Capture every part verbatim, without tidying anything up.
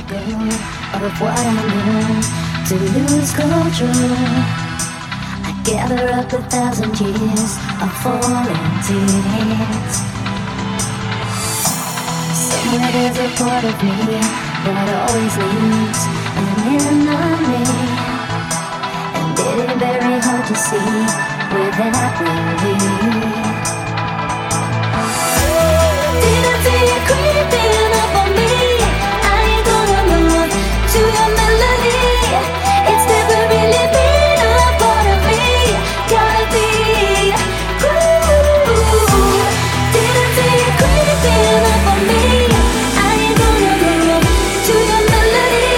go of what I know to lose control. I gather up a thousand years of falling tears. Somewhere there's a part of me that always needs an enemy, and it ain't very hard to see where that will lead. Didn't see you creeping up on me. I ain't gonna move to your melody. It's never really been a part of me. Gotta be cool. Didn't see you creeping up on me. I ain't gonna move to your melody.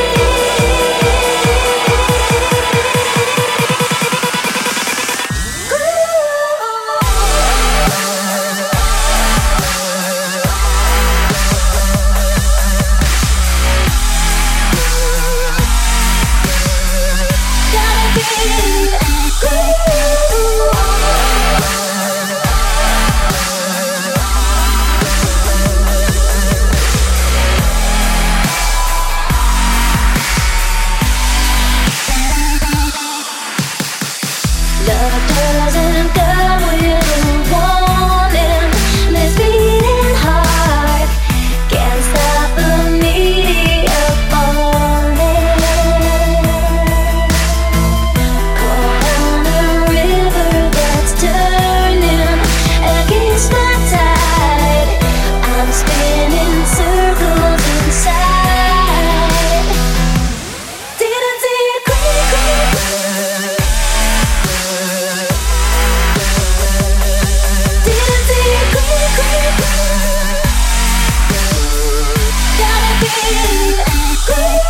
Love doesn't come with a warning. This beating heart can't stop the media falling. Caught on a river that's turning against the tide. I'm spinning circles inside. Didn't see it creep, creep. Didn't see it creep, creep. Gotta be cool.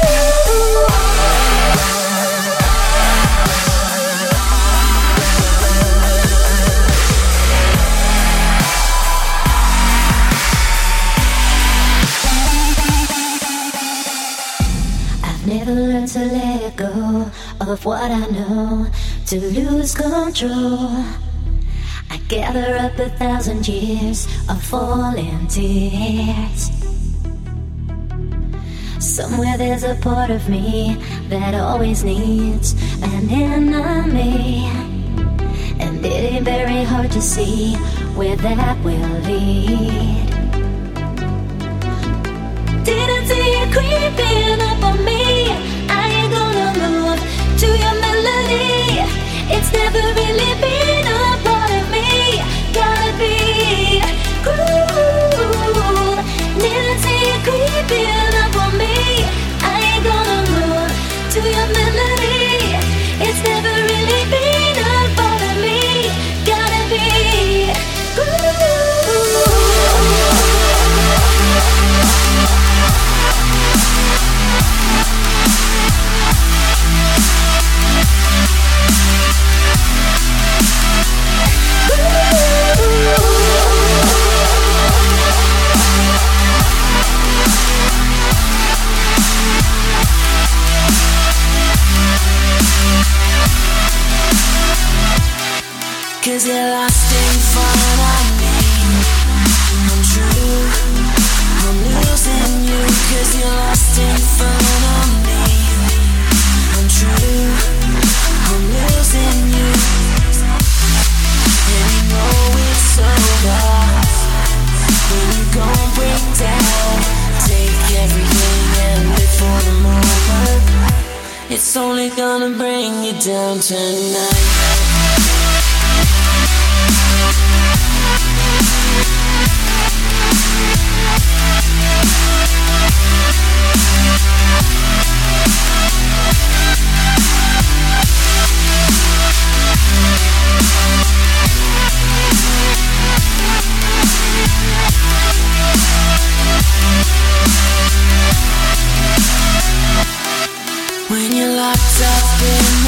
I've never learned to let go of what I know to lose control. I gather up a thousand years of falling tears. Somewhere there's a part of me that always needs an enemy, and it ain't very hard to see where that will lead. Didn't see it creeping up on me. I ain't gonna move to your melody. It's never really been a part of me. Gotta be cool. Didn't see it creeping up on me. I ain't gonna move to your melody. It's never really been a part of me. Gotta be cool. Cause you're lost in front of me. I'm true, I'm losing you. Cause you're lost in front of me. I'm true, I'm losing you. And you know it's over when you gon' break down. Take everything and live for the moment. It's only gonna bring you down tonight. When you're locked up in